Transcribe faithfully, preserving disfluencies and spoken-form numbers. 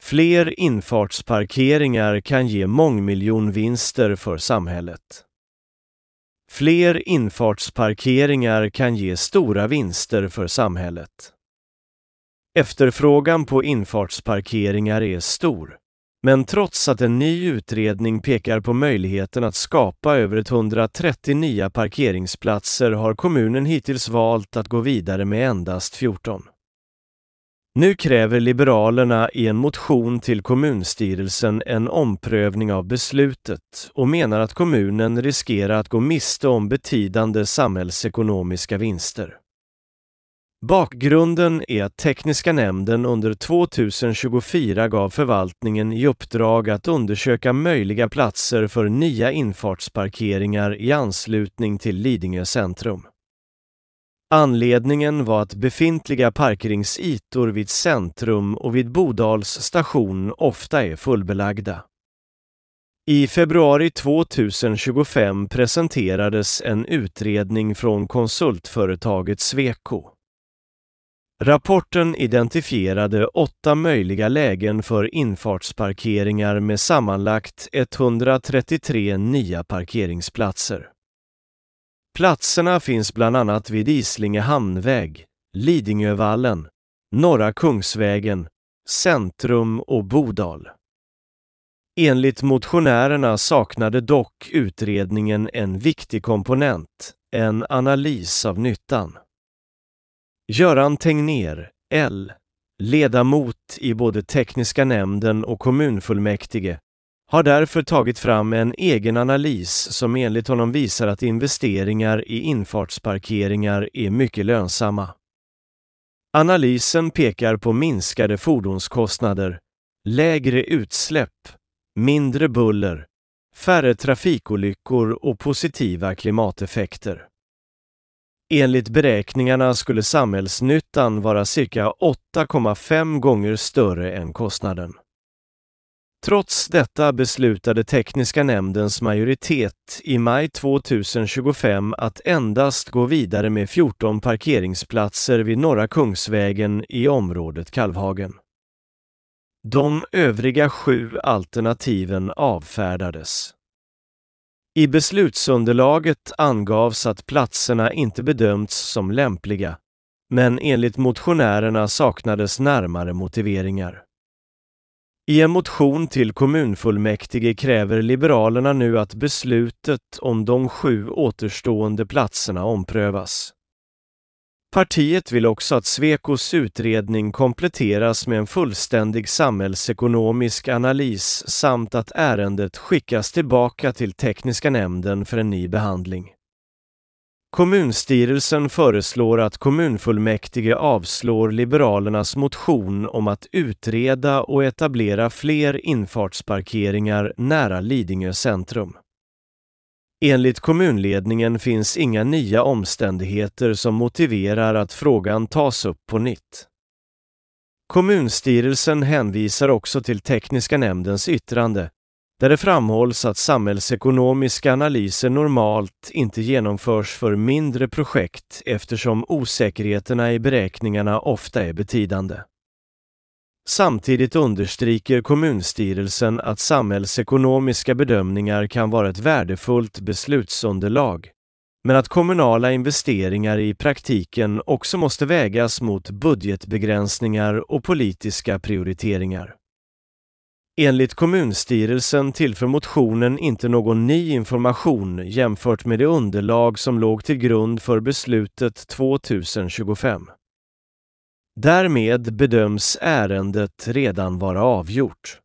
Fler infartsparkeringar kan ge mångmiljonvinster för samhället. Fler infartsparkeringar kan ge stora vinster för samhället. Efterfrågan på infartsparkeringar är stor, men trots att en ny utredning pekar på möjligheten att skapa över etthundratrettio nya parkeringsplatser har kommunen hittills valt att gå vidare med endast fjorton. Nu kräver Liberalerna i en motion till kommunstyrelsen en omprövning av beslutet och menar att kommunen riskerar att gå miste om betydande samhällsekonomiska vinster. Bakgrunden är att Tekniska nämnden under tjugohundratjugofyra gav förvaltningen i uppdrag att undersöka möjliga platser för nya infartsparkeringar i anslutning till Lidingö centrum. Anledningen var att befintliga parkeringsytor vid centrum och vid Bodals station ofta är fullbelagda. I februari tjugohundratjugofem presenterades en utredning från konsultföretaget Sweco. Rapporten identifierade åtta möjliga lägen för infartsparkeringar med sammanlagt etthundratrettiotre nya parkeringsplatser. Platserna finns bland annat vid Islinge hamnväg, Lidingövallen, Norra Kungsvägen, Centrum och Bodal. Enligt motionärerna saknade dock utredningen en viktig komponent, en analys av nyttan. Göran Tegnér, L, ledamot i både Tekniska nämnden och kommunfullmäktige, har därför tagit fram en egen analys som enligt honom visar att investeringar i infartsparkeringar är mycket lönsamma. Analysen pekar på minskade fordonskostnader, lägre utsläpp, mindre buller, färre trafikolyckor och positiva klimateffekter. Enligt beräkningarna skulle samhällsnyttan vara cirka åtta komma fem gånger större än kostnaden. Trots detta beslutade Tekniska nämndens majoritet i maj tjugohundratjugofem att endast gå vidare med fjorton parkeringsplatser vid Norra Kungsvägen i området Kalvhagen. De övriga sju alternativen avfärdades. I beslutsunderlaget angavs att platserna inte bedömts som lämpliga, men enligt motionärerna saknades närmare motiveringar. I en motion till kommunfullmäktige kräver Liberalerna nu att beslutet om de sju återstående platserna omprövas. Partiet vill också att Swecos utredning kompletteras med en fullständig samhällsekonomisk analys samt att ärendet skickas tillbaka till Tekniska nämnden för en ny behandling. Kommunstyrelsen föreslår att kommunfullmäktige avslår Liberalernas motion om att utreda och etablera fler infartsparkeringar nära Lidingö centrum. Enligt kommunledningen finns inga nya omständigheter som motiverar att frågan tas upp på nytt. Kommunstyrelsen hänvisar också till Tekniska nämndens yttrande, där det framhålls att samhällsekonomiska analyser normalt inte genomförs för mindre projekt eftersom osäkerheterna i beräkningarna ofta är betydande. Samtidigt understryker kommunstyrelsen att samhällsekonomiska bedömningar kan vara ett värdefullt beslutsunderlag, men att kommunala investeringar i praktiken också måste vägas mot budgetbegränsningar och politiska prioriteringar. Enligt kommunstyrelsen tillför motionen inte någon ny information jämfört med det underlag som låg till grund för beslutet tjugohundratjugofem. Därmed bedöms ärendet redan vara avgjort.